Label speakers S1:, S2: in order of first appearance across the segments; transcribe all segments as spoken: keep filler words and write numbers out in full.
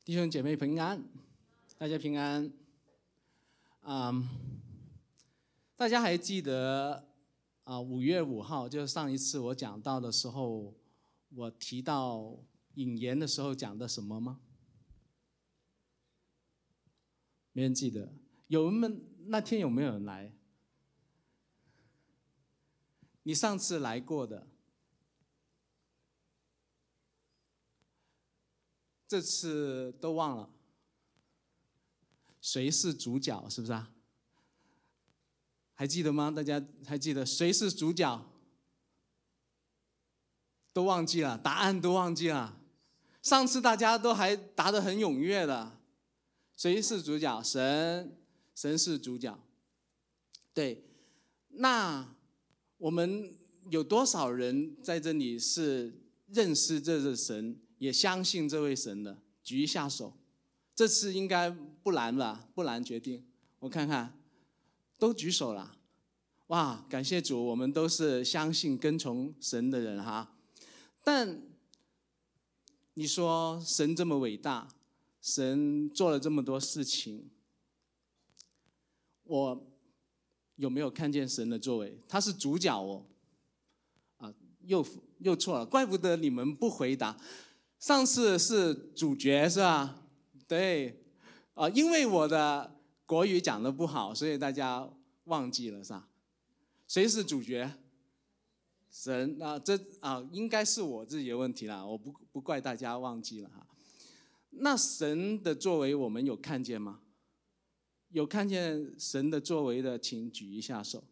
S1: 弟兄姐妹平安，大家平安。嗯，大家还记得啊？五月五号，就是上一次我讲到的时候，我提到引言的时候讲的什么吗？没人记得。有们那天有没有人来？你上次来过的，这次都忘了。谁是主角？是不是啊？还记得吗？大家还记得谁是主角？都忘记了，答案都忘记了。上次大家都还答得很踊跃的。谁是主角？神，神是主角。对，那我们有多少人在这里是认识这位神，也相信这位神的？举一下手。这次应该不难了，不难决定。我看看，都举手了。哇，感谢主，我们都是相信跟从神的人哈。但你说神这么伟大，神做了这么多事情，我有没有看见神的作为？他是主角哦。啊，又又错了，怪不得你们不回答。上次是主角是吧？对，啊，因为我的国语讲得不好，所以大家忘记了是吧？谁是主角？神啊，这啊应该是我自己的问题啦，我不不怪大家忘记了哈。那神的作为我们有看见吗？有看见神的作为的，请举一下手。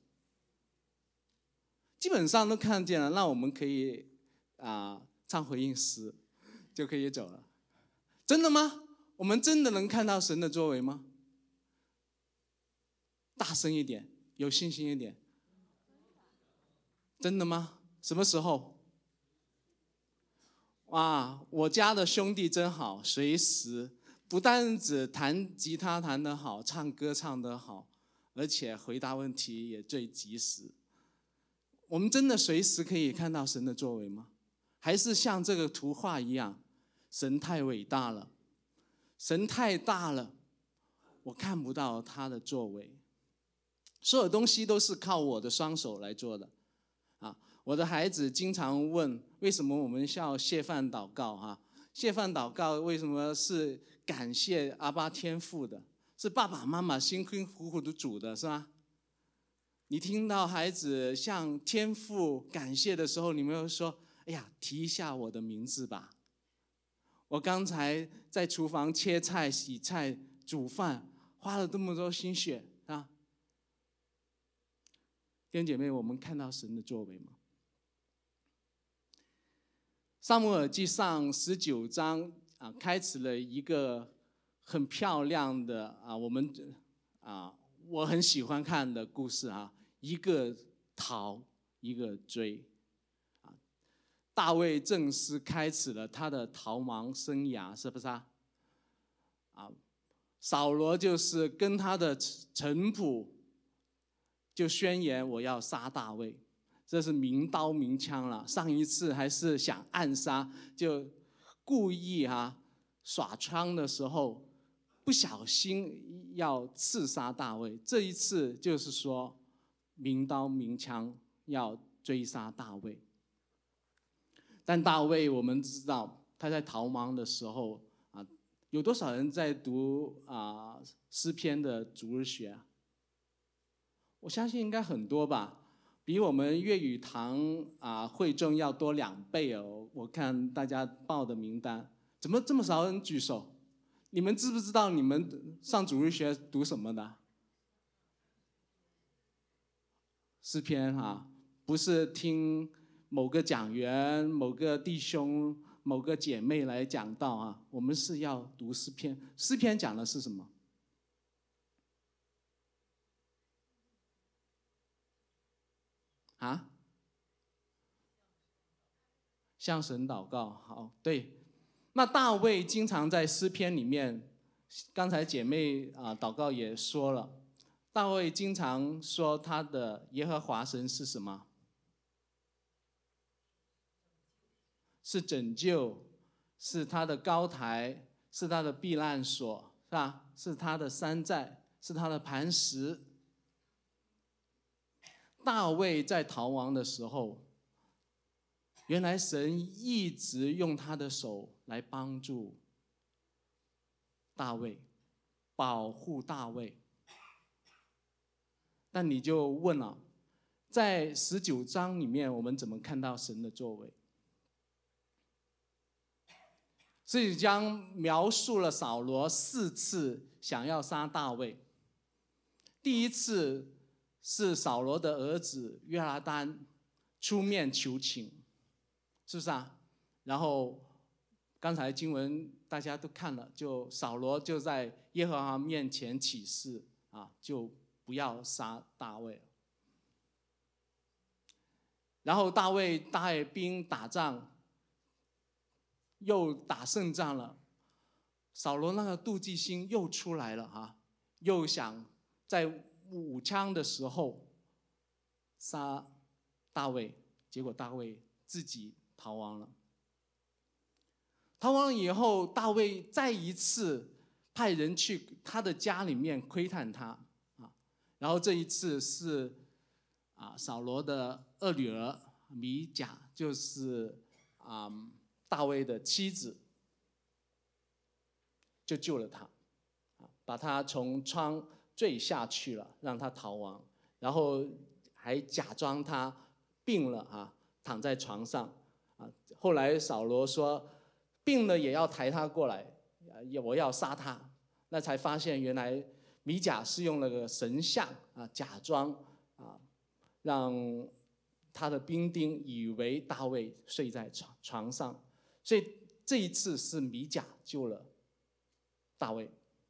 S1: 基本上都看见了，那我们可以啊唱回应诗，就可以走了。真的吗？我们真的能看到神的作为吗？大声一点，有信心一点。真的吗？什么时候？哇，我家的兄弟真好，随时不但只弹吉他弹得好，唱歌唱得好，而且回答问题也最及时。我们真的随时可以看到神的作为吗？还是像这个图画一样，神太伟大了，神太大了，我看不到他的作为。所有东西都是靠我的双手来做的啊！我的孩子经常问，为什么我们要谢饭祷告啊？谢饭祷告为什么是感谢阿爸天父的？是爸爸妈妈辛辛苦苦的煮的，是吧？你听到孩子向天父感谢的时候，你们会说：“哎呀，提一下我的名字吧。我刚才在厨房切菜、洗菜、煮饭，花了这么多心血啊！”弟兄姐妹，我们看到神的作为吗？撒母耳记上十九章啊，开始了一个很漂亮的啊，我们啊，我很喜欢看的故事啊，一个逃，一个追。啊，大卫正式开始了他的逃亡生涯，是不是啊？啊，扫罗就是跟他的臣仆就宣言我要杀大卫，这是明刀明枪了。上一次还是想暗杀，就故意啊耍枪的时候不小心要刺杀大卫，这一次就是说明刀明枪要追杀大卫。但大卫我们知道他在逃亡的时候啊，有多少人在读啊诗篇的主日学啊？我相信应该很多吧，比我们粤语堂啊会众要多两倍哦。我看大家报的名单，怎么这么少人举手？你们知不知道你们上主日学读什么的？诗篇啊，不是听某个讲员、某个弟兄、某个姐妹来讲道啊，我们是要读诗篇。诗篇讲的是什么？啊？向神祷告。好，对。那大卫经常在诗篇里面，刚才姐妹啊祷告也说了，大卫经常说他的耶和华神是什么？是拯救，是他的高台， 是他的避难所，是吧？是他的山寨，是他的磐石。大卫在逃亡的时候，原来神一直用他的手来帮助大卫，保护大卫。但你就问了，在十九章里面，我们怎么看到神的作为？十九章描述了扫罗四次想要杀大卫。第一次是扫罗的儿子约拿单出面求情，是不是啊？然后刚才经文大家都看了，就扫罗就在耶和华面前起誓啊，就不要杀大卫。然后大卫带兵打仗，又打胜仗了，扫罗那个妒忌心又出来了啊，又想在舞枪的时候杀大卫，结果大卫自己逃亡了。逃亡以后，大卫再一次派人去他的家里面窥探他啊，然后这一次是啊扫罗的二女儿米甲，就是啊大卫的妻子，就救了他，把他从窗坠下去了，让他逃亡，然后还假装他病了啊，躺在床上啊。后来扫罗说病了也要抬他过来，我要杀他。那才发现原来米甲是用了个神像啊，假装啊，让他的兵丁以为大卫睡在床床上，所以这一次是米甲救了大卫。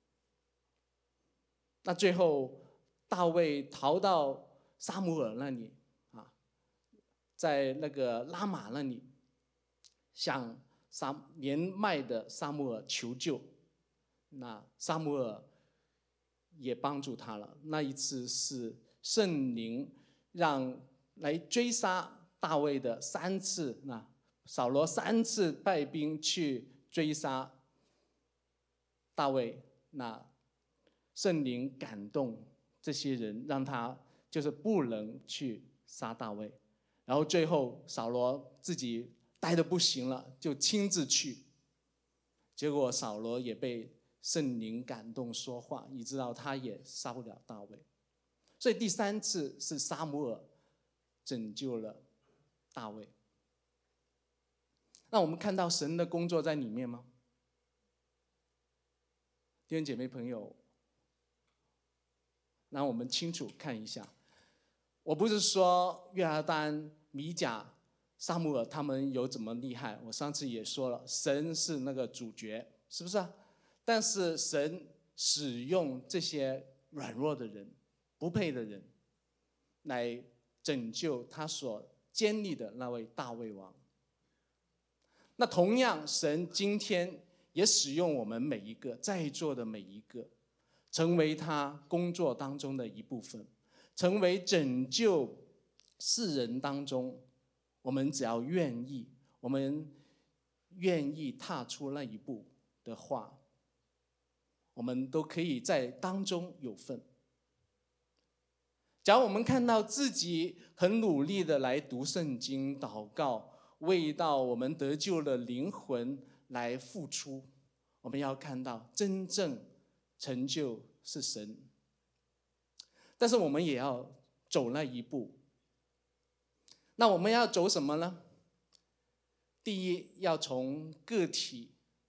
S1: 那最后大卫逃到撒母耳那里啊，在那个拉玛那里向撒年迈的撒母耳求救，那撒母耳也帮助他了。那一次是圣灵让来追杀大卫的三次，那扫罗三次派兵去追杀大卫，那圣灵感动这些人，让他就是不能去杀大卫。然后最后扫罗自己待得不行了，就亲自去，结果扫罗也被圣灵感动说话，以致到他也杀不了大卫。所以第三次是撒母耳拯救了大卫。那我们看到神的工作在里面吗？弟兄姐妹朋友，让我们清楚看一下。我不是说约拿单、米甲、撒母耳他们有怎么厉害，我上次也说了，神是那个主角，是不是啊？但是神使用这些软弱的人、不配的人，来拯救他所建立的那位大卫王。那同样，神今天也使用我们每一个在座的每一个，成为他工作当中的一部分，成为拯救世人当中，我们只要愿意，我们愿意踏出那一步的话，我们都可以在当中有份。假如我们看到自己很努力的来读圣经、祷告，为到我们得救的灵魂来付出，我们要看到真正成就是神。但是我们也要走那一步。那我们要走什么呢？第一，要从个体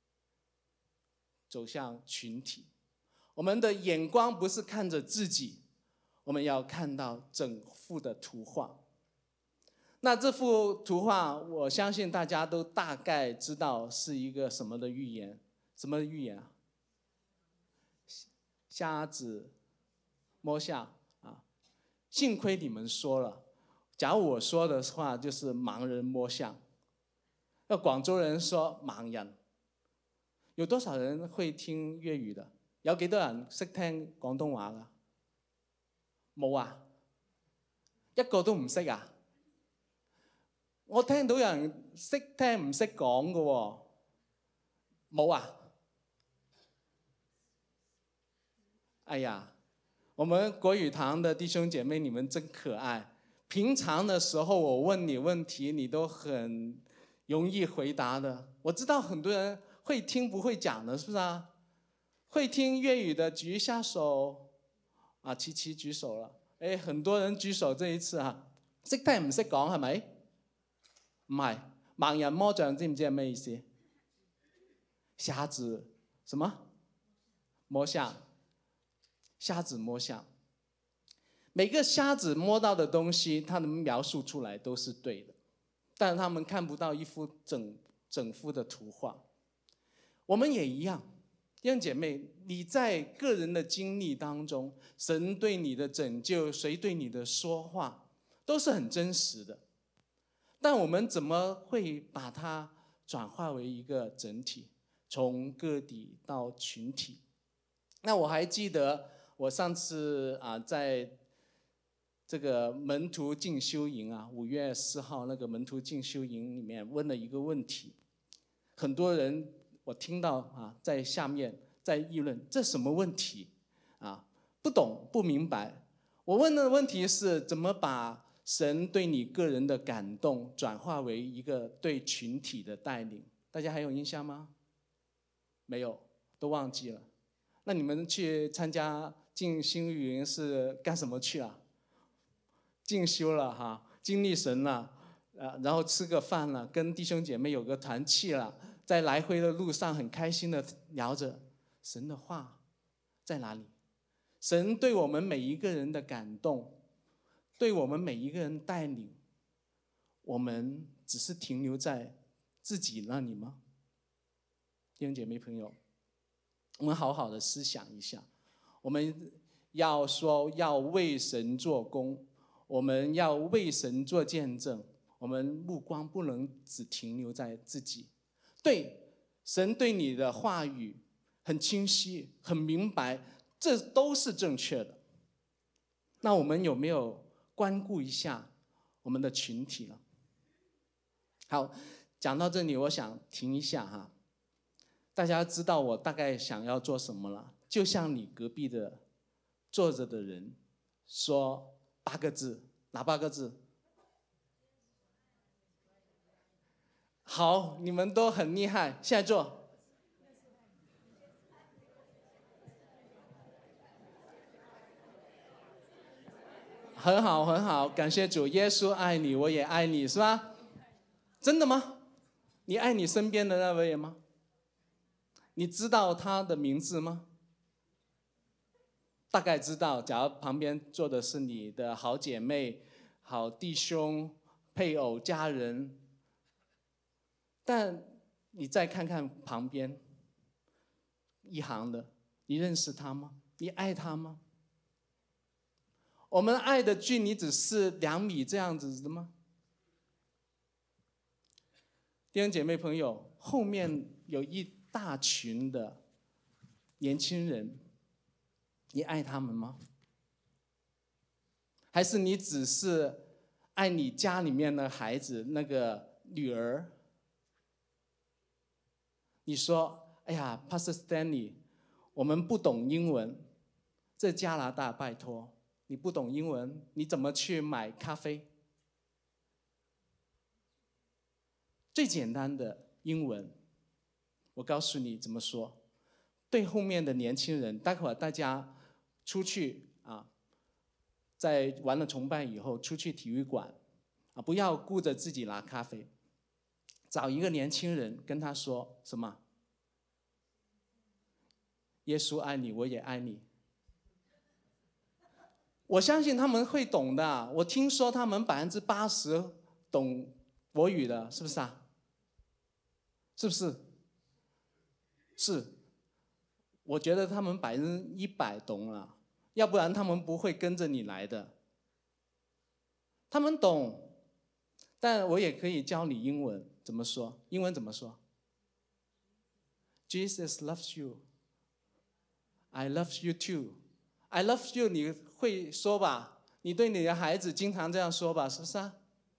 S1: 走向群体。我们的眼光不是看着自己，我们要看到整幅的图画。那这幅图画，我相信大家都大概知道是一个什么的寓言。什么寓言啊？瞎子摸象啊！幸亏你们说了，假如我说的话，就是盲人摸象。那广州人说盲人。有多少人會聽粵語的？有幾多人識聽廣東話㗎？冇啊，一個都唔識啊！我聽到有人識聽唔識講㗎喎，冇啊！ 哎呀，我们国语堂的弟兄姐妹，你们真可爱。平常的时候我问你问题，你都很容易回答的。我知道很多人会听不会讲的，是不是啊？会听粤语的举一下手。啊，琪琪舉手啦。誒，很多人舉手這一次啊，識聽唔識講係咪？唔係，盲人摸象知唔知係咩意思？瞎子什麼？摸象。瞎子摸象。每個瞎子摸到的東西，他們描述出來都是對的，但是他們看不到一幅整整幅的圖畫。我們也一樣。弟兄姐妹，你在個人的經歷當中，神對你的拯救，誰對你的說話，都是很真實的。但我們怎麼會把它轉化為一個整體，從個體到群體？那我還記得我上次啊，在這個門徒進修營啊，五月四號那個門徒進修營裡面問了一個問題，很多人。我聽到啊，在下面在議論，這什麼問題啊？不懂不明白。我問的問題是怎麼把神對你個人的感動轉化為一個對群體的帶領？大家還有印象嗎？沒有，都忘記了。那你們去參加進修營是幹什麼去啊？進修了哈，經歷神了，呃，然後吃個飯了，跟弟兄姐妹有個團契了。在來回的路上很開心的聊着神的話在哪裡？神對我們每一個人的感動，對我們每一個人帶領，我們只是停留在自己那裡嗎？弟兄姐妹朋友，我們好好的思想一下，我們要說要為神做工，我們要為神做見證，我們目光不能只停留在自己。對，神對你的話語很清晰，很明白，這都是正確的。那我們有沒有關顧一下我們的群體呢？好，講到這裡，我想停一下哈。大家知道我大概想要做什麼了？就像你隔壁的坐着的人說八個字，哪八個字？好，你們都很厲害，現在做。很好，很好，感謝主，耶穌愛你，我也愛你，是吧？真的嗎？你愛你身邊的那位嗎？你知道他的名字嗎？大概知道，假如旁邊坐的是你的好姐妹、好弟兄、配偶、家人。但你再看看旁邊一行的，你認識他嗎？你愛他嗎？我們愛的距離只是兩米這樣子的嗎？弟兄姐妹朋友，後面有一大群的年輕人，你愛他們嗎？還是你只是愛你家裡面的孩子，那個女兒？你說，哎呀 Pastor Stanley， 我們不懂英文，在加拿大拜託，你不懂英文，你怎麼去買咖啡？最簡單的英文，我告訴你怎麼說。對後面的年輕人，待會兒大家出去啊，在完了崇拜以後，出去體育館啊，不要顧着自己拿咖啡。找一個年輕人跟他說什麼？耶穌愛你，我也愛你。我相信他們會懂的。我聽說他們百分之八十懂國語的，是不是啊？是不是？是。我覺得他們百分之一百懂了，要不然他們不會跟着你來的。他們懂，但我也可以教你英文。怎麼說？英文怎麼說 ？Jesus loves you. I love you too. I love you. 你會說吧？你對你的孩子經常這樣說吧？是不是啊？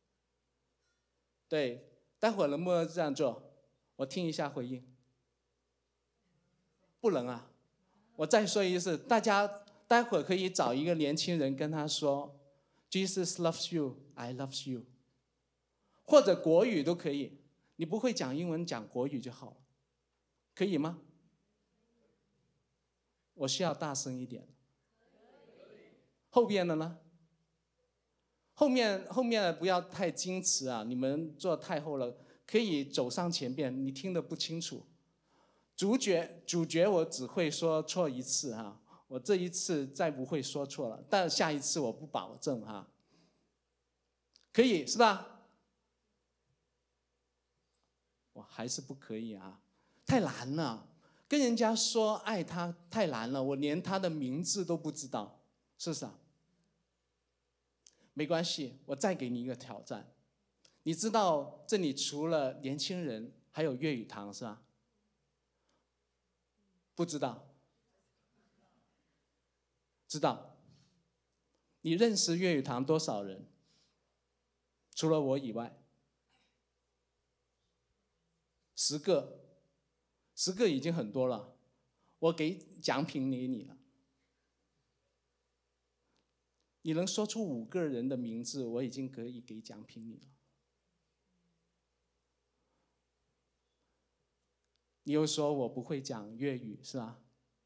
S1: 對，待會兒能不能這樣做？我聽一下回應。不能啊！ 我再说一次，大家待会儿可以找一个年轻人跟他说 Jesus loves you, I love you， 或者国语都可以，你不会讲英文讲国语就好了，可以吗？我需要大声一点。后边的呢？后面后面的不要太矜持啊，你们坐太后了，可以走上前边，你听得不清楚。主角主角我只会说错一次哈，我这一次再不会说错了，但下一次我不保证哈。可以是吧？我还是不可以啊，太难了，跟人家说爱他太难了，我连他的名字都不知道，是不是啊？没关系，我再给你一个挑战。你知道这里除了年轻人还有粤语堂是吧？不知道？知道。你认识粤语堂多少人？除了我以外，十个，十个已经很多了，我给奖品给你了。你能说出五个人的名字，我已经可以给奖品你了。你又说我不会讲粤语是吧？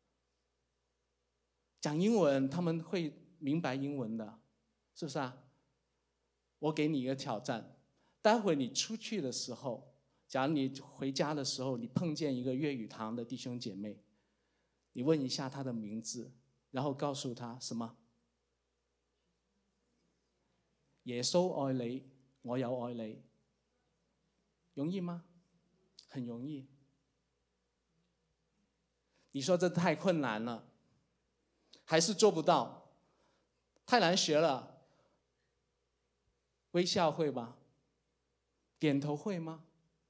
S1: 讲英文他们会明白英文的，是不是啊？我给你一个挑战，待会你出去的时候，假如你回家的时候，你碰见一个粤语堂的弟兄姐妹，你问一下他的名字，然后告诉他什么？耶穌愛你，我有愛你，容易嗎？很容易。你說這太困難了，還是做不到，太難學了。微笑會嗎？點頭會嗎？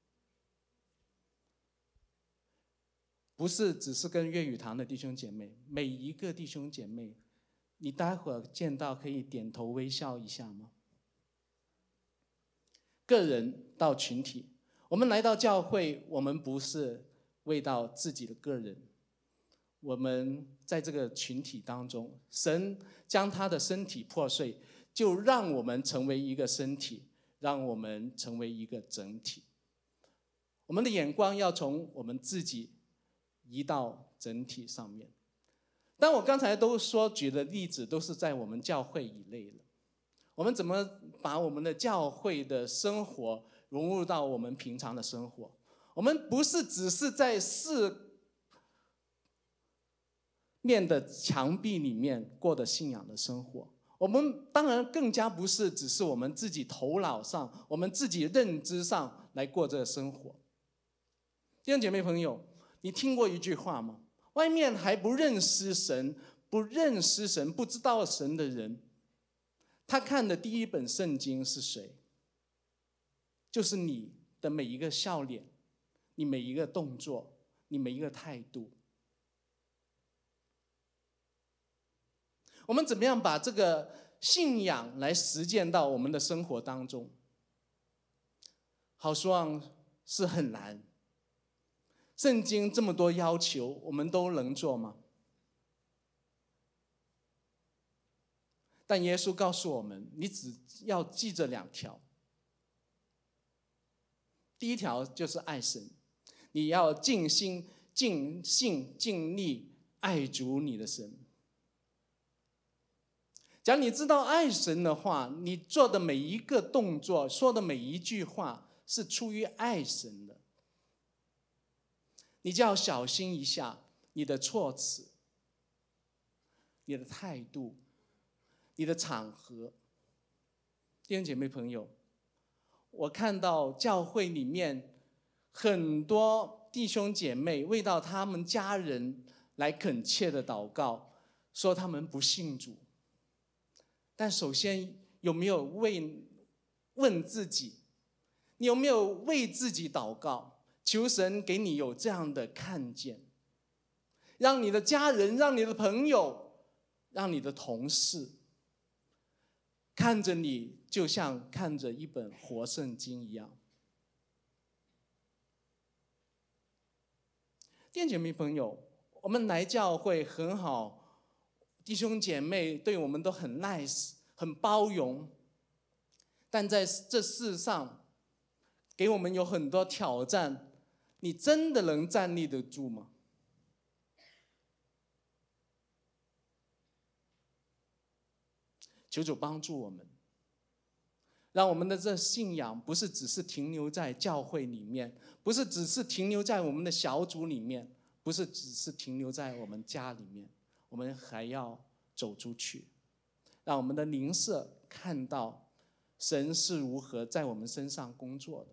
S1: 不是只是跟粵語堂的弟兄姐妹，每一個弟兄姐妹，你待會兒見到可以點頭微笑一下嗎？個人到群體，我們來到教會，我們不是為到自己的個人，我們在這個群體當中，神將他的身體破碎，就讓我們成為一個身體，讓我們成為一個整體。我們的眼光要從我們自己移到整體上面。但我剛才都說舉的例子都是在我們教會以內的，我們怎麼把我們的教會的生活融入到我們平常的生活？我們不是只是在四面的牆壁裡面過的信仰的生活，我們當然更加不是只是我們自己頭腦上、我們自己認知上來過這個生活。弟兄姐妹朋友，你聽過一句話嗎？外面還不認識神、不認識神、不知道神的人，他看的第一本聖經是誰？就是你的每一個笑臉，你每一個動作，你每一個態度。我們怎麼樣把這個信仰來實踐到我們的生活當中？好說是很難。聖經這麼多要求，我們都能做嗎？但耶穌告訴我們，你只要記着兩條。第一條就是愛神，你要盡心、盡性、盡力愛主你的神。假如你知道愛神的話，你做的每一個動作、說的每一句話是出於愛神的，你就要小心一下你的措辭、你的態度、你的場合。弟兄姐妹朋友，我看到教會裡面很多弟兄姐妹為到他們家人來懇切的禱告，說他們不信主。但首先有沒有為問自己，你有沒有為自己禱告，求神給你有這樣的看見，讓你的家人、讓你的朋友、讓你的同事看着你就像看着一本活聖經一樣。弟兄姐妹朋友， 我们来教会很好，弟兄姐妹对我们都很 nice， 很包容，但在这世上给我们有很多挑战，你真的能站立得住吗？求主帮助我们，让我们的这信仰不是只是停留在教会里面，不是只是停留在我们的小组里面，不是只是停留在我们家里面，我们还要走出去，让我们的邻舍看到神是如何在我们身上工作的。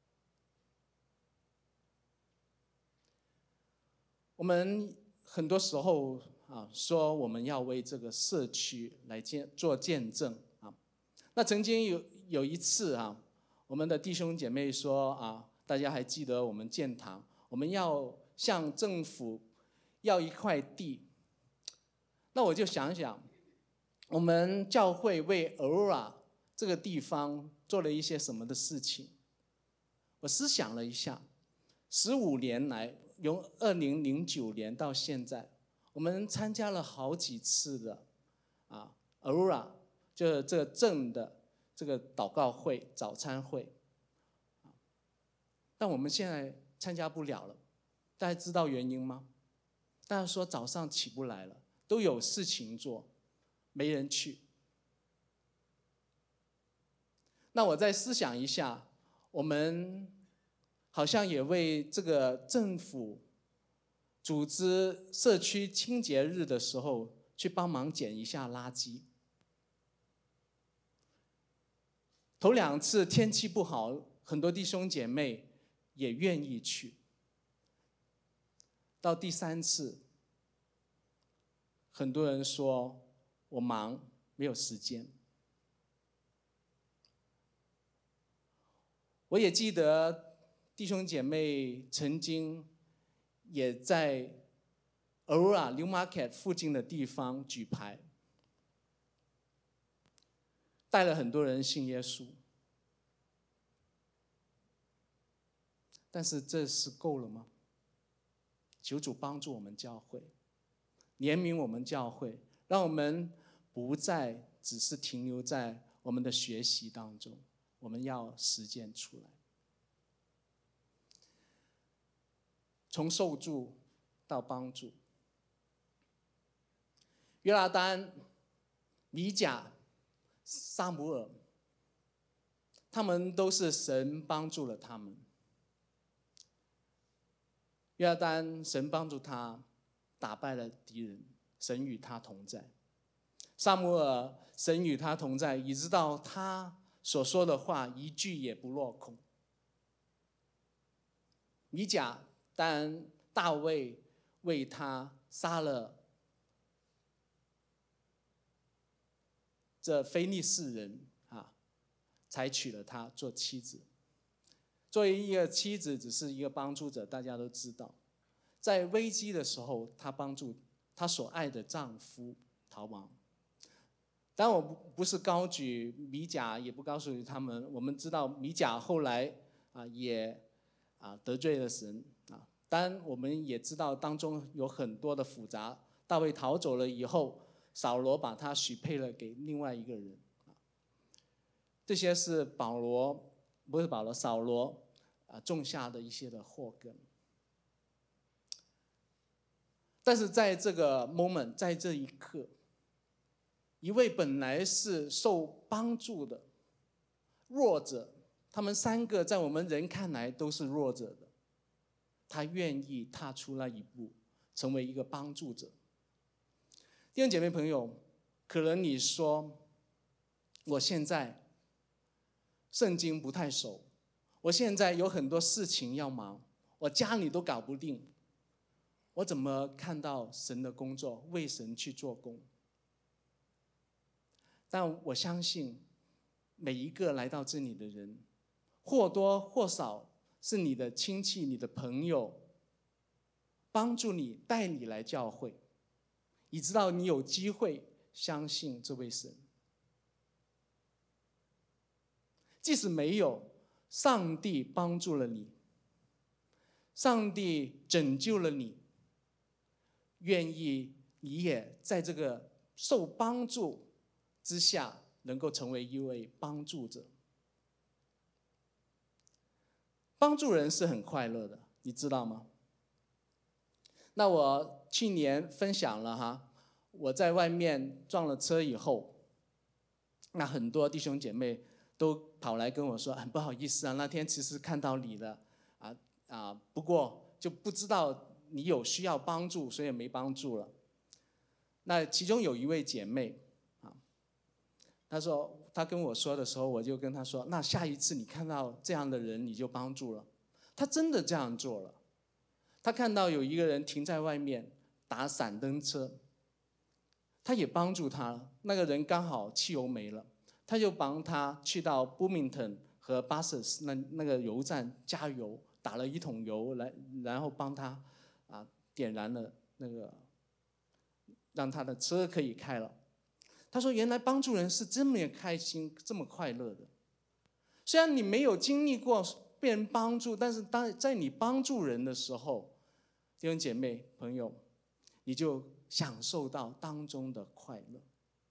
S1: 我们很多时候啊，说我们要为这个社区来见做见证啊。那曾经有有一次啊，我们的弟兄姐妹说啊，大家还记得我们建堂，我们要向政府要一块地。那我就想想，我们教会为 Aurora 这个地方做了一些什么的事情。我思想了一下，十五年来，由二零零九年到现在，我们参加了好几次的啊 Aurora， 就是这个镇的这个祷告会、早餐会，但我们现在参加不了了。大家知道原因吗？大家说早上起不来了，都有事情做，没人去。那我再思想一下，我们好像也为这个政府组织社区清洁日的时候去帮忙捡一下垃圾。头两次天气不好，很多弟兄姐妹也愿意去。到第三次，很多人说我忙，没有时间。我也记得弟兄姐妹曾经也在 Aurora New Market 附近的地方举牌，带了很多人信耶稣。但是这是够了吗？求主帮助我们教会，怜悯我们教会，让我们不再只是停留在我们的学习当中，我们要实践出来。从受助到帮助，约拿单、米甲、撒母耳，他们都是神帮助了他们。约拿单，神帮助他打败了敌人，神与他同在；撒母耳，神与他同在，以致到他所说的话一句也不落空。米甲，当大卫为他杀了这非利士人啊，才娶了她做妻子。作为一个妻子，只是一个帮助者，大家都知道，在危机的时候，她帮助她所爱的丈夫逃亡。当然，我不是高举米甲，也不告诉他们。我们知道米甲后来啊也啊得罪了神啊。当然，我们也知道当中有很多的复杂。大卫逃走了以后，扫罗把他许配了给另外一个人。这些是保罗，不是保罗，扫罗啊种下的一些的祸根。但是在这个 moment， 在这一刻，一位本来是受帮助的弱者，他们三个在我们人看来都是弱者的，他愿意踏出那一步，成为一个帮助者。弟兄姐妹朋友，可能你说，我现在圣经不太熟，我现在有很多事情要忙，我家里都搞不定，我怎么看到神的工作，为神去做工？但我相信每一个来到这里的人，或多或少是你的亲戚、你的朋友帮助你，带你来教会，以直到你有机会相信这位神。即使没有，上帝帮助了你，上帝拯救了你， 愿意你也在这个受帮助之下，能够成为一位帮助者。帮助人是很快乐的，你知道吗？那我去年分享了哈，我在外面撞了车以后，那很多弟兄姐妹都跑来跟我说，很不好意思啊，那天其实看到你了，啊啊，不过就不知道你有需要帮助，所以没帮助了。那其中有一位姐妹啊，她说她跟我说的时候，我就跟她说，那下一次你看到这样的人，你就帮助了。她真的这样做了。她看到有一个人停在外面打闪灯车，她也帮助他了。那个人刚好汽油没了，她就帮他去到 Bloomington 和 Buses 那那个油站加油，打了一桶油来，然后帮他啊点燃了那个，让他的车可以开了。他说：“原来帮助人是这么开心、这么快乐的。虽然你没有经历过被人帮助，但是当在你帮助人的时候，弟兄姐妹朋友，你就享受到当中的快乐。”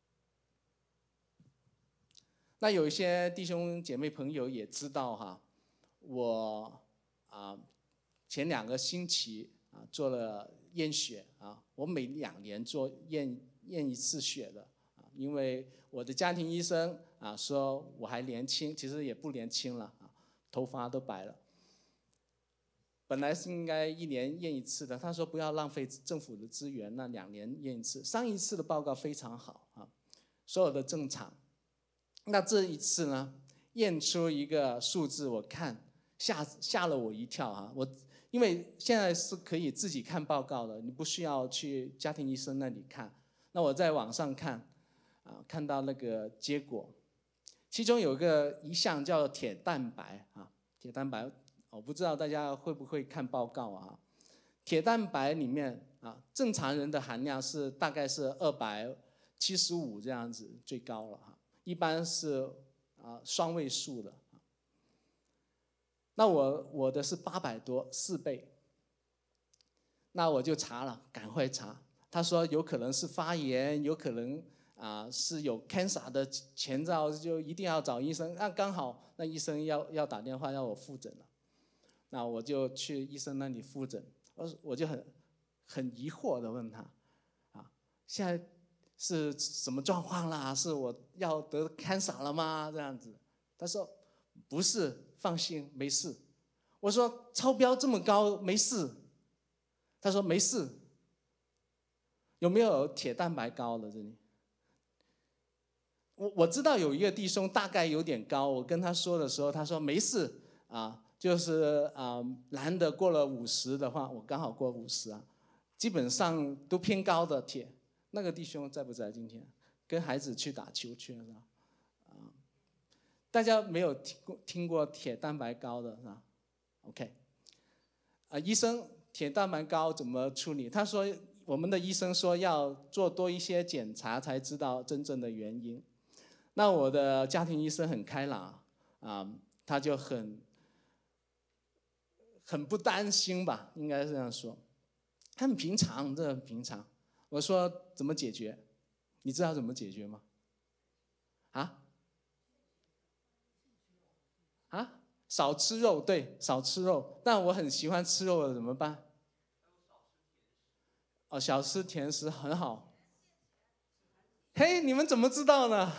S1: 那有一些弟兄姐妹朋友也知道哈，我啊前两个星期啊做了验血啊，我每两年做验验一次血的啊，因为我的家庭医生啊说我还年轻，其实也不年轻了啊，头发都白了。本来是应该一年验一次的，他说不要浪费政府的资源，那两年验一次。上一次的报告非常好啊，所有的正常。那这一次呢，验出一个数字，我看吓吓了我一跳哈。我因为现在是可以自己看报告的，你不需要去家庭医生那里看。那我在网上看，啊，看到那个结果，其中有个一项叫铁蛋白啊，铁蛋白，我不知道大家会不会看报告啊？铁蛋白里面啊，正常人的含量是大概是二百七十五这样子，最高了哈。一般是啊双位数的，那我我的是八百多，四倍。那我就查了，赶快查。他说有可能是发炎，有可能啊是有 cancer 的前兆，就一定要找医生。那刚好那医生要要打电话要我复诊了，那我就去医生那里复诊。我我就很很疑惑的问他，啊，现在是什么状况啦？是我要得 cancer 了吗？这样子，他说不是，放心，没事。我说超标这么高，没事。他说没事。有没有铁蛋白高的这里？我我知道有一个弟兄大概有点高，我跟他说的时候，他说没事啊，就是啊男的过了五十的话，我刚好过五十啊，基本上都偏高的铁。那个弟兄在不在今天？跟孩子去打球去了是吧？啊，大家没有听过听过铁蛋白高的是吧 ？OK， 啊，医生铁蛋白高怎么处理？他说我们的医生说要做多一些检查才知道真正的原因。那我的家庭医生很开朗啊，他就很很不担心吧，应该是这样说，他很平常，这很平常。我说怎么解决？你知道怎么解决吗？啊？啊？少吃肉，对，少吃肉。但我很喜欢吃肉的，怎么办？哦，少吃甜食很好。嘿，你们怎么知道呢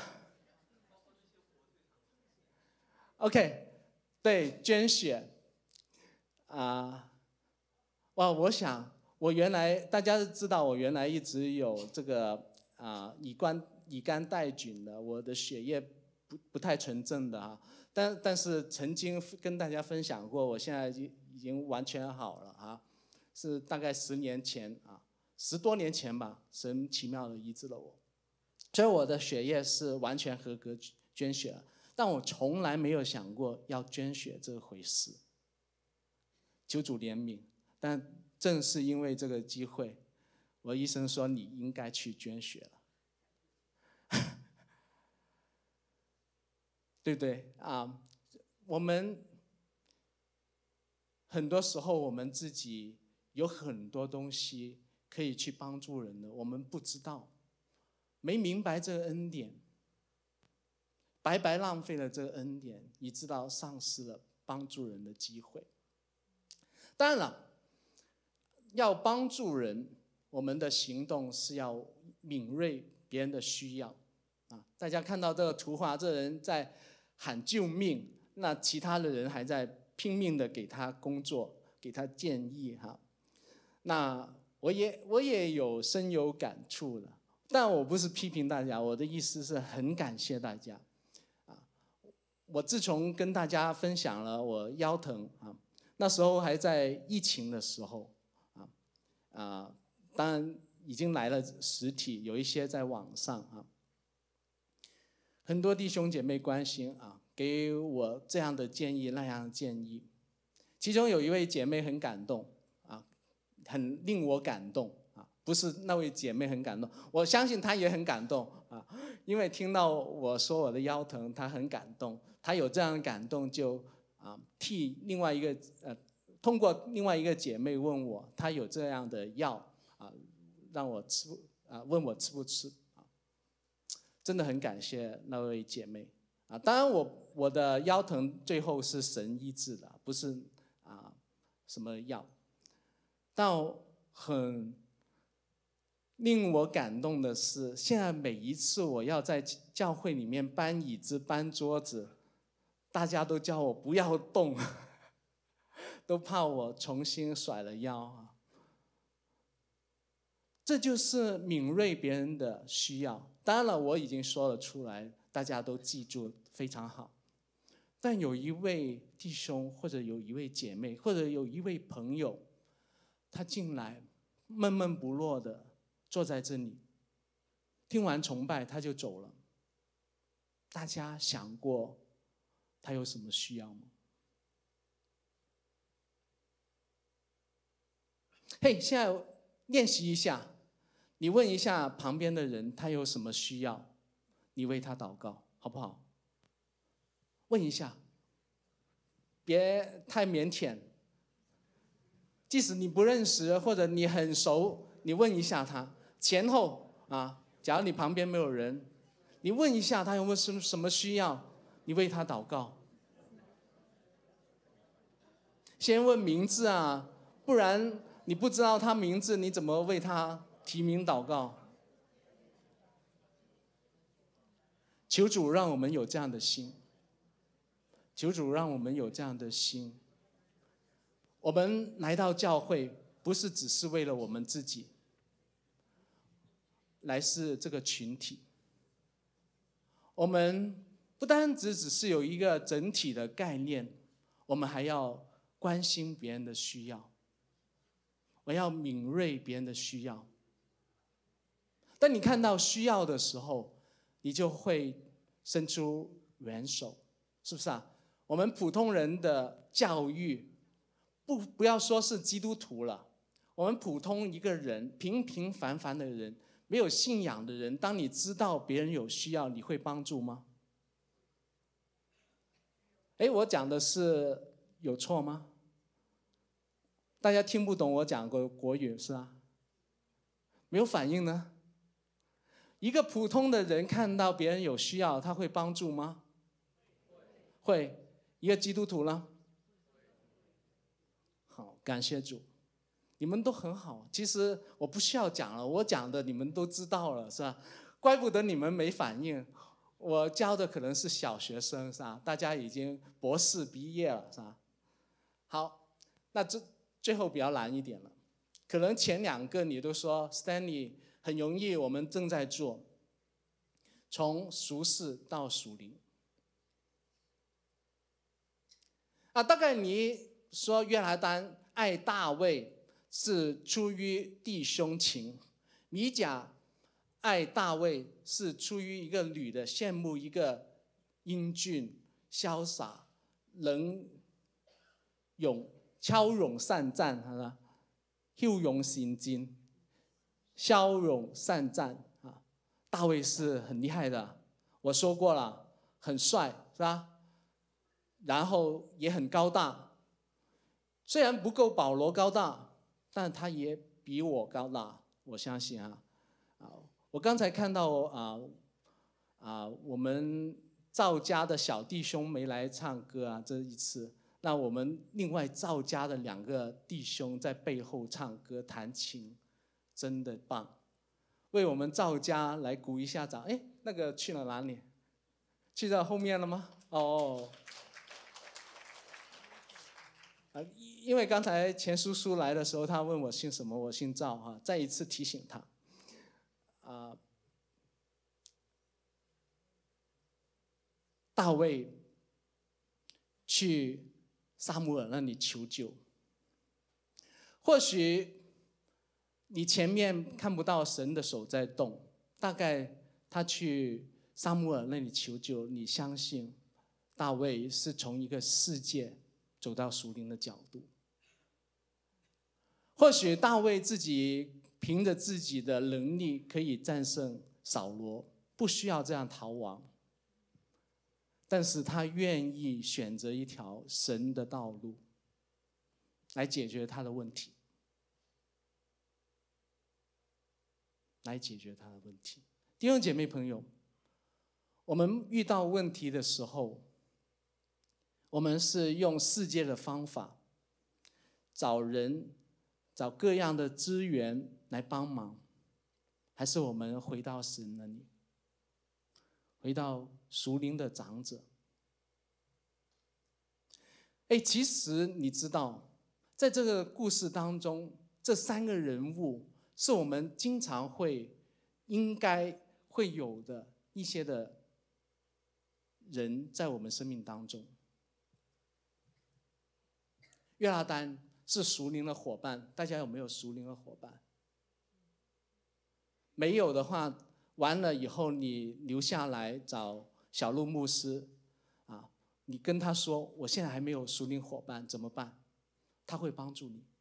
S1: ？OK， 对，捐血啊，哇，我想我原来大家知道我原来一直有这个啊乙肝乙肝带菌的，我的血液不不太纯正的哈，但但是曾经跟大家分享过，我现在已经已经完全好了啊，是大概十年前啊，十多年前吧，神奇妙的医治了我，所以我的血液是完全合格捐血了，但我从来没有想过要捐血这回事。求主怜悯，但正是因为这个机会，我医生说你应该去捐血了，对不对啊？我们很多时候我们自己有很多东西可以去帮助人的，我们不知道，没明白这个恩典，白白浪费了这个恩典，你知道丧失了帮助人的机会。当然了，要帮助人，我们的行动是要敏锐别人的需要啊！大家看到这个图画，这人在喊救命，那其他的人还在拼命的给他工作，给他建议哈。那我也我也有深有感触的，但我不是批评大家，我的意思是很感谢大家啊！我自从跟大家分享了我腰疼啊，那时候还在疫情的时候啊啊，当然已经来了实体，有一些在网上啊，很多弟兄姐妹关心啊，给我这样的建议那样的建议，其中有一位姐妹很感动啊，很令我感动啊，不是那位姐妹很感动，我相信她也很感动啊，因为听到我说我的腰疼，她很感动，她有这样的感动就啊替另外一个呃，通过另外一个姐妹问我，她有这样的药啊，让我吃啊，问我吃不吃啊，真的很感谢那位姐妹啊，当然我我的腰疼最后是神医治的，不是啊什么药。但很令我感动的是，现在每一次我要在教会里面搬椅子、搬桌子，大家都叫我不要动，都怕我重新甩了腰啊。这就是敏锐别人的需要。当然了，我已经说了出来，大家都记住，非常好。但有一位弟兄，或者有一位姐妹，或者有一位朋友，他进来闷闷不乐的坐在这里，听完崇拜他就走了。大家想过他有什么需要吗？嘿，现在练习一下，你问一下旁边的人他有什么需要，你为他祷告好不好？问一下，别太腼腆，即使你不认识或者你很熟，你问一下他前后啊。假如你旁边没有人，你问一下他有没有什么什么需要，你为他祷告。先问名字啊，不然你不知道他名字，你怎么为他提名祷告？求主让我们有这样的心，求主让我们有这样的心。我们来到教会，不是只是为了我们自己，来自这个群体。我们不单只只是有一个整体的概念，我们还要关心别人的需要，我要敏锐别人的需要。当你看到需要的时候，你就会伸出援手，是不是啊？我们普通人的教育，不不要说是基督徒了，我们普通一个人，平平凡凡的人，没有信仰的人，当你知道别人有需要，你会帮助吗？哎，我讲的是有错吗？大家听不懂我讲过国语是吧？没有反应呢？一个普通的人看到别人有需要，他会帮助吗？会。一个基督徒呢？好，感谢主，你们都很好。其实我不需要讲了，我讲的你们都知道了，是吧？怪不得你们没反应。我教的可能是小学生，是吧？大家已经博士毕业了，是吧？好，那这最后比较难一点了。可能前两个你都说 Stanley 很容易，我们正在做，从俗世到属灵。啊，大概你说约拿单爱大卫是出于弟兄情，米甲爱大卫是出于一个女的羡慕一个英俊、潇洒、能勇、骁勇善战，是吧？骁勇善战，骁勇善战啊！大卫是很厉害的，我说过了，很帅，是吧？然后也很高大，虽然不够保罗高大，但他也比我高大， 我相信啊，啊，我刚才看到啊啊，我们赵家的小弟兄没来唱歌啊，这一次，那我们另外赵家的两个弟兄在背后唱歌弹琴，真的棒，为我们赵家来鼓一下掌。哎，那个去了哪里？去到后面了吗？哦。啊，因为刚才钱叔叔来的时候，他问我姓什么，我姓赵哈，再一次提醒他。啊，大卫去撒母耳那里求救。或许你前面看不到神的手在动，大概他去撒母耳那里求救，你相信大卫是从一个世界走到属灵的角度。或许大卫自己凭着自己的能力可以战胜扫罗，不需要这样逃亡，但是他愿意选择一条神的道路来解决他的问题，来解决他的问题。弟兄姐妹朋友，我们遇到问题的时候，我们是用世界的方法，找人找各样的资源来帮忙，还是我们回到神那里，回到属灵的长者？哎，其实你知道，在这个故事当中，这三个人物是我们经常会、应该会有的一些的人在我们生命当中。约拿单是属灵的伙伴，大家有没有属灵的伙伴？没有的话，完了以后你留下来找小路牧师啊，你跟他说我现在还没有属灵伙伴怎么办？他会帮助你。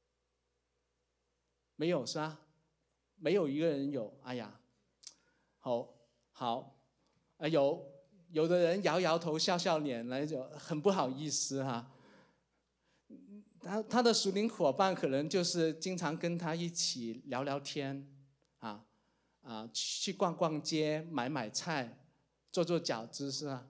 S1: 没有是吧？没有一个人有，哎呀，好好，啊有有的人摇摇头笑笑脸来就很不好意思哈、啊。他他的属灵伙伴可能就是经常跟他一起聊聊天，啊啊，去逛逛街、买买菜、做做饺子，是吧？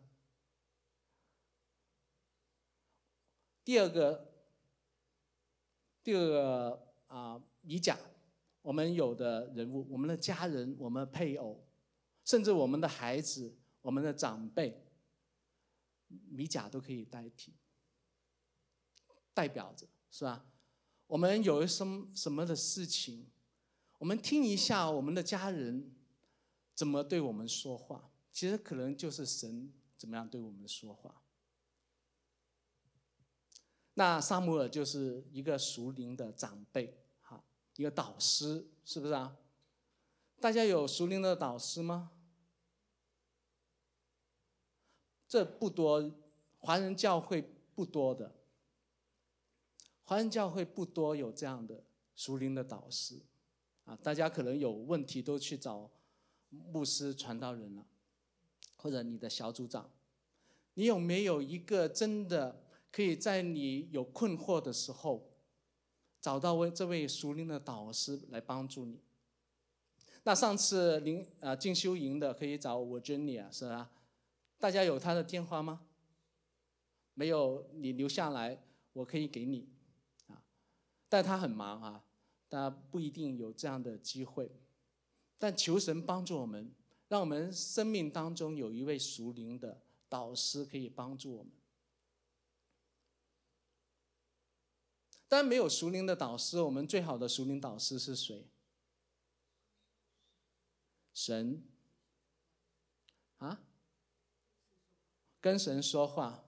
S1: 第二个，第二个啊，米甲，我们有的人物，我们的家人、我们的配偶，甚至我们的孩子、我们的长辈，米甲都可以代替。代表着是吧？我们有什么什么的事情，我们听一下我们的家人怎么对我们说话，其实可能就是神怎么样对我们说话。那撒母耳就是一个属灵的长辈，哈，一个导师，是不是啊？大家有属灵的导师吗？这不多，华人教会不多的。华人教会不多有这样的属灵的导师，啊，大家可能有问题都去找牧师、传道人了，或者你的小组长。你有没有一个真的可以在你有困惑的时候，找到位这位属灵的导师来帮助你？那上次灵啊进修营的可以找我 Virginia 是吧？大家有他的电话吗？没有，你留下来，我可以给你。但他很忙啊，他不一定有这样的机会。但求神帮助我们，让我们生命当中有一位属灵的导师可以帮助我们。当然没有属灵的导师，我们最好的属灵导师是谁？神啊，跟神说话，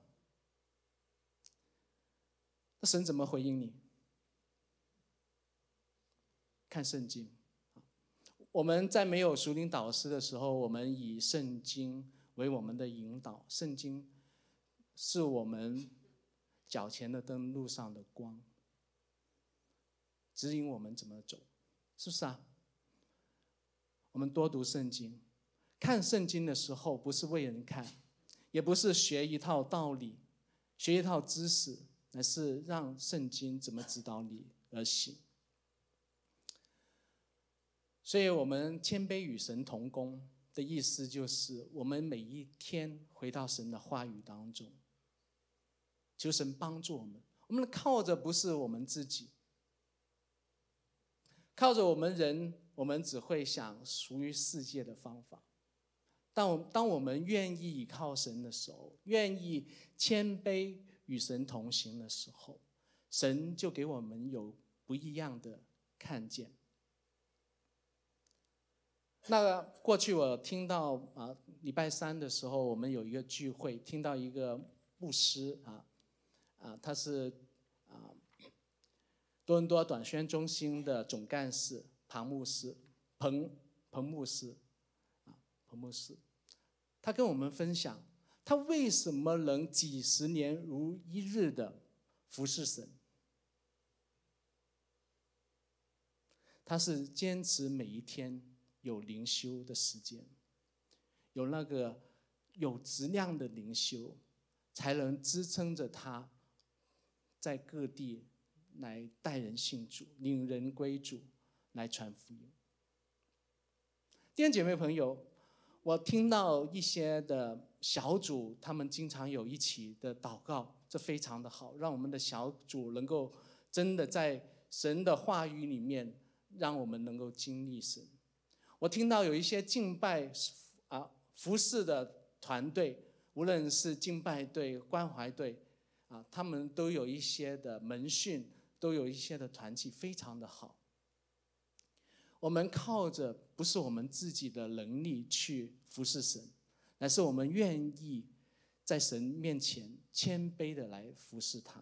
S1: 那神怎么回应你？看圣经。我们在没有属灵导师的时候，我们以圣经为我们的引导，圣经是我们脚前的灯，路上的光，指引我们怎么走，是不是啊？我们多读圣经，看圣经的时候不是为人看，也不是学一套道理，学一套知识，而是让圣经怎么指导你而行。 所以我们谦卑与神同工的意思就是，我们每一天回到神的话语当中，求神帮助我们。我们靠着不是我们自己，靠着我们人，我们只会想属于世界的方法。当当我们愿意倚靠神的时候，愿意谦卑与神同行的时候，神就给我们有不一样的看见。那过去我听到啊，礼拜三的时候，我们有一个聚会，听到一个牧师啊，啊，他是啊多伦多短宣中心的总干事庞牧师，彭彭牧师，啊，彭牧师，他跟我们分享，他为什么能几十年如一日的服侍神。他是坚持每一天有灵修的时间，有那个有质量的灵修，才能支撑着他在各地来带人信主，领人归主，来传福音。弟兄姐妹朋友，我听到一些的小组，他们经常有一起的祷告，这非常的好，让我们的小组能够真的在神的话语里面，让我们能够经历神。我听到有一些敬拜啊服侍的团队，无论是敬拜队、关怀队啊，他们都有一些的门训，都有一些的团契，非常的好。我们靠着不是我们自己的能力去服侍神，乃是我们愿意在神面前谦卑的来服侍他。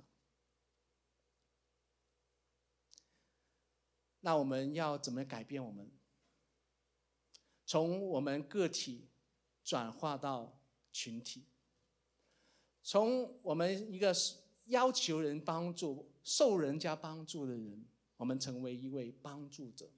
S1: 那我们要怎么改变我们？从我们个体转化到群体，从我们一个要求人帮助、受人家帮助的人，我们成为一位帮助者。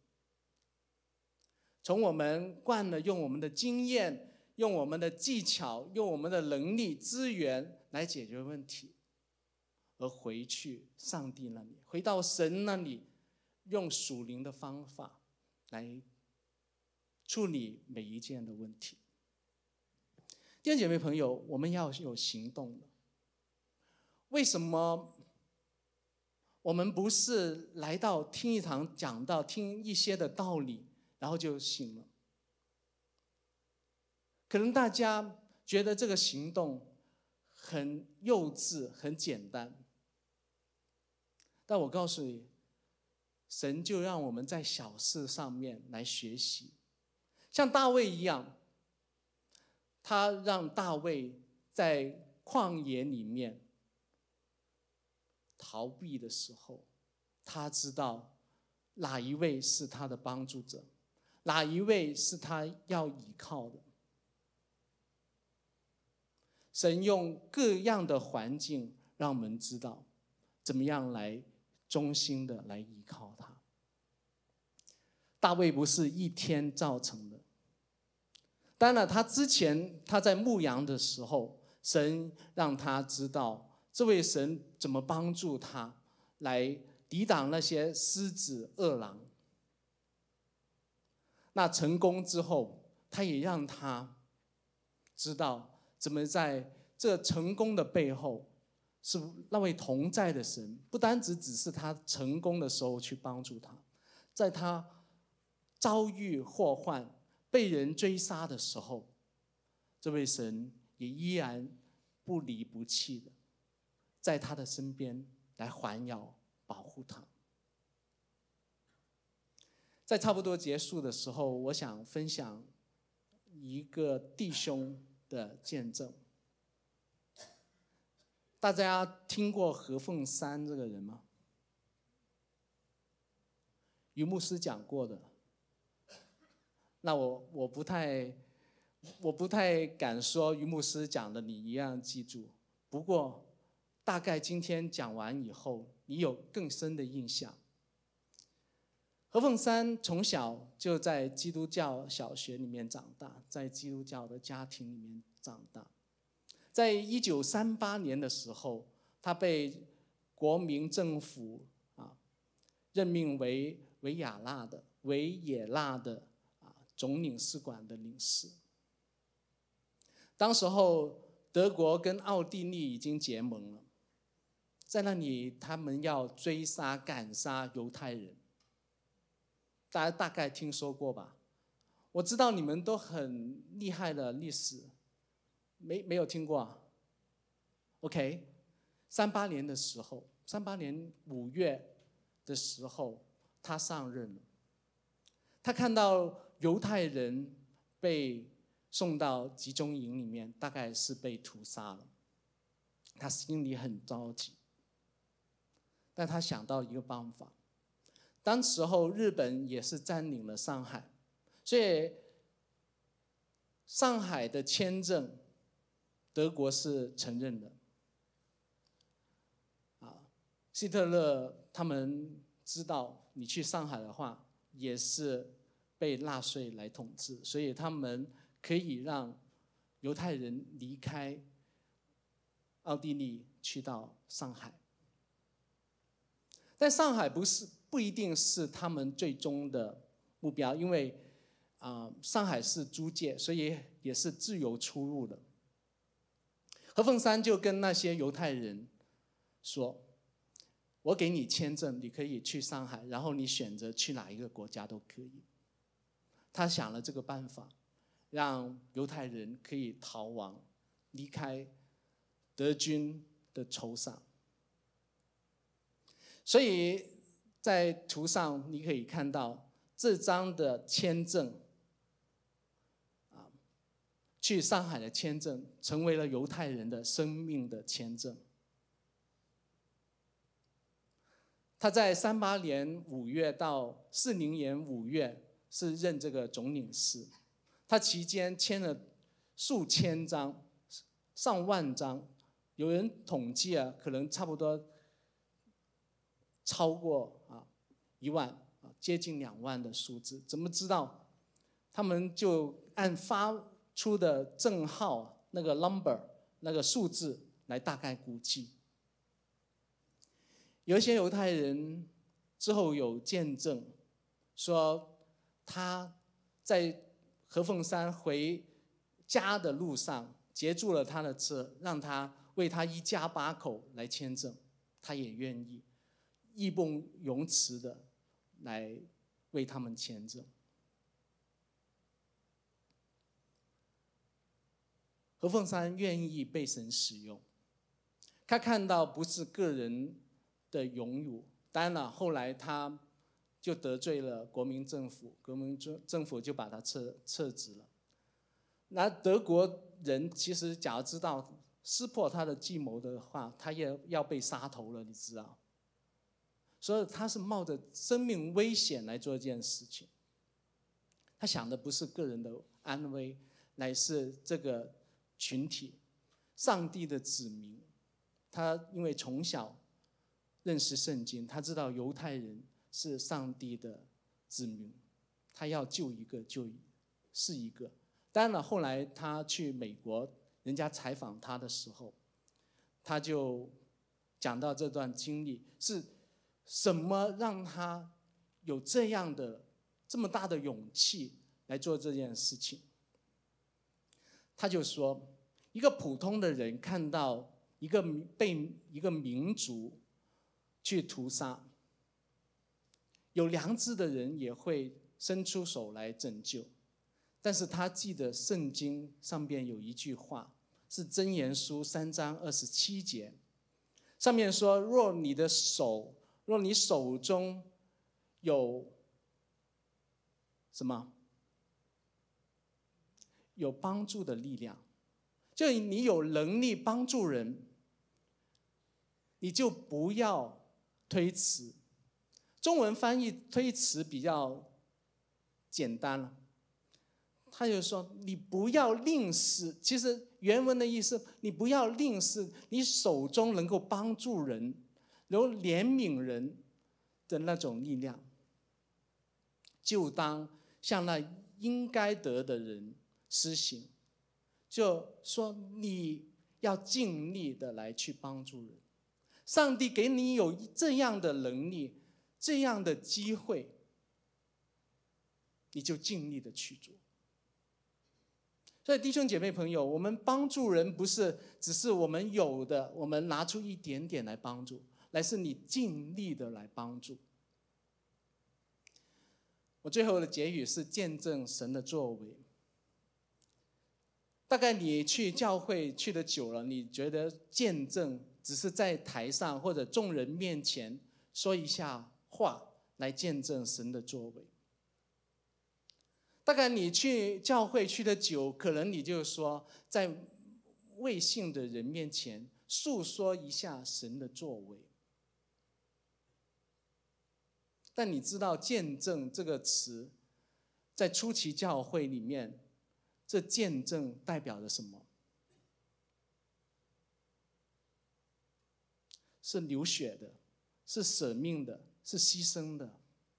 S1: 从我们惯了用我们的经验、用我们的技巧、用我们的能力、资源来解决问题，而回去上帝那里，回到神那里，用属灵的方法来处理每一件的问题。弟兄姐妹朋友，我们要有行动的。为什么我们不是来到听一堂讲道，听一些的道理，然后就行了？可能大家觉得这个行动很幼稚、很简单，但我告诉你，神就让我们在小事上面来学习。像大卫一样，他让大卫在旷野里面逃避的时候，他知道哪一位是他的帮助者，哪一位是他要依靠的。神用各样的环境让我们知道怎么样来忠心的来依靠他。大卫不是一天造成的，当然他之前他在牧羊的时候，神让他知道这位神怎么帮助他来抵挡那些狮子恶狼。那成功之后，他也让他知道怎么在这成功的背后，是那位同在的神，不单只只是他成功的时候去帮助他，在他遭遇祸患、被人追杀的时候，这位神也依然不离不弃的在他的身边来环绕保护他。在差不多结束的时候，我想分享一个弟兄的见证。大家听过何凤山这个人吗？于牧师讲过的。那我我不太我不太敢说于牧师讲的你一样记住，不过大概今天讲完以后，你有更深的印象。何凤山从小就在基督教小学里面长大，在基督教的家庭里面长大。在一九三八年的时候，他被国民政府啊任命为维也纳的维也纳的啊总领事馆的领事。当时候德国跟奥地利已经结盟了，在那里他们要追杀赶杀犹太人，大家大概听说过吧？我知道你们都很厉害的历史，没没有听过啊 ？OK， 三八年的时候，三八年五月的时候，他上任了。他看到犹太人被送到集中营里面，大概是被屠杀了，他心里很着急。但他想到一个办法，当时候日本也是占领了上海，所以上海的签证德国是承认的。啊，希特勒他们知道你去上海的话，也是被纳粹来统治，所以他们可以让犹太人离开奥地利去到上海。但上海不是不一定是他们最终的目标，因为啊、呃，上海是租界，所以也是自由出入的。何凤山就跟那些犹太人说：“我给你签证，你可以去上海，然后你选择去哪一个国家都可以。”他想了这个办法，让犹太人可以逃亡，离开德军的仇杀。所以在图上你可以看到这张的签证，啊，去上海的签证成为了犹太人的生命的签证。他在三八年五月到四零年五月是任这个总领事，他期间签了数千张、上万张，有人统计啊，可能差不多超过啊一万啊，接近两万的数字。怎么知道？他们就按发出的证号那个 number 那个数字来大概估计。有一些犹太人之后有见证，说他在何凤山回家的路上截住了他的车，让他为他一家八口来签证，他也愿意义不容辞的来为他们签证。何凤山愿意被神使用，他看到不是个人的荣辱，当然了，后来他就得罪了国民政府，国民政府就把他撤撤职了。那德国人其实假如知道识破他的计谋的话，他也要被杀头了，你知道。所以他是冒着生命危险来做这件事情。他想的不是个人的安危，乃是这个群体，上帝的子民。他因为从小认识圣经，他知道犹太人是上帝的子民，他要救一个就是一个。当然了，后来他去美国，人家采访他的时候，他就讲到这段经历是什么让他有这样的这么大的勇气来做这件事情。他就说，一个普通的人看到一个被一个民族去屠杀，有良知的人也会伸出手来拯救。但是他记得圣经上边有一句话，是箴言书三章二十七节，上面说：若你的手，若你手中有什么？有帮助的力量，就你有能力帮助人，你就不要推辞。中文翻译推辞比较简单了，他就说你不要吝啬，其实原文的意思，你不要吝啬你手中能够帮助人、能够怜悯人的那种力量，就当向那应该得的人施行，就说你要尽力的来去帮助人。上帝给你有这样的能力，这样的机会， 你就尽力的去做。所以弟兄姐妹朋友，我们帮助人不是只是我们有的，我们拿出一点点来帮助，乃是你尽力的来帮助。我最后的结语是见证神的作为。大概你去教会去的久了，你觉得见证只是在台上或者众人面前说一下话来见证神的作为。大概你去教会去的久，可能你就说在未信的人面前诉说一下神的作为。但你知道见证这个词在初期教会里面，这见证代表了什么？是流血的，是舍命的，是牺牲的。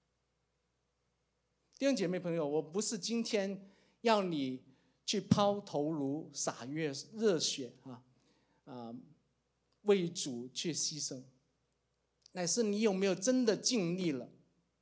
S1: 弟兄姐妹朋友，我不是今天要你去抛头颅洒热血啊，啊，为主去牺牲，乃是你有没有真的尽力了？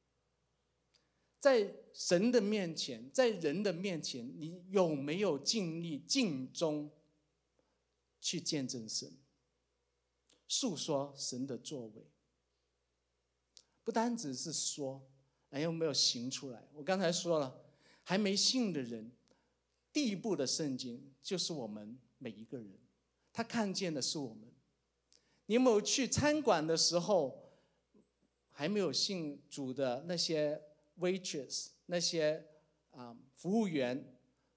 S1: 在神的面前，在人的面前，你有没有尽力尽忠去见证神，诉说神的作为？不单只是说，还有没有行出来？我刚才说了，还没信的人，第一步的圣经就是我们每一个人，他看见的是我们。你有没有去餐馆的时候，还没有信主的那些 waitress 那些、啊、服务员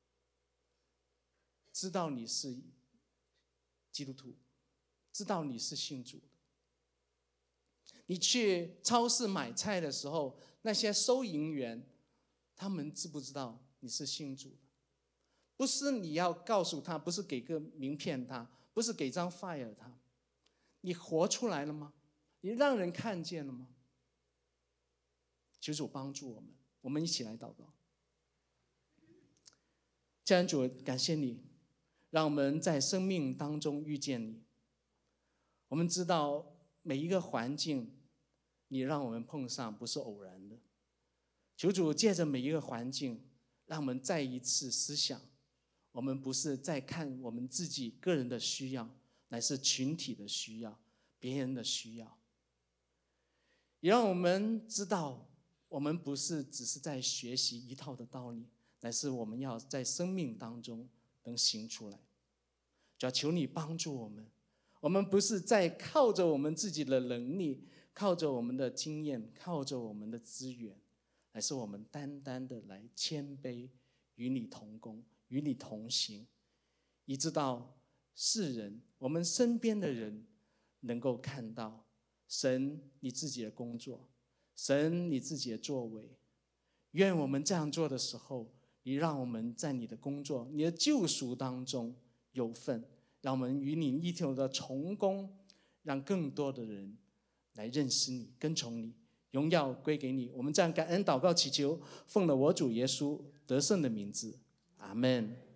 S1: 知道你是基督徒，知道你是信主的？你去超市买菜的时候，那些收银员他们知不知道你是信主的？不是你要告诉他，不是给个名片他，不是给张 file 他，你活出来了吗？你让人看见了吗？求主帮助我们，我们一起来祷告。亲爱的主，感谢你让我们在生命当中遇见你。我们知道每一个环境你让我们碰上不是偶然的。求主借着每一个环境，让我们再一次思想，我们不是在看我们自己个人的需要，乃是群体的需要，别人的需要。也让我们知道，我们不是只是在学习一套的道理，乃是我们要在生命当中能行出来。主要求你帮助我们，我们不是在靠着我们自己的能力，靠着我们的经验，靠着我们的资源，乃是我们单单的来谦卑，与你同工，与你同行，以致到世人，我们身边的人能够看到神你自己的工作，神你自己的作为。愿我们这样做的时候，你让我们在你的工作，你的救赎当中有份，让我们与你一同的同工，让更多的人来认识你，跟从你，荣耀归给你。我们这样感恩祷告祈求，奉了我主耶稣得胜的名字，阿们。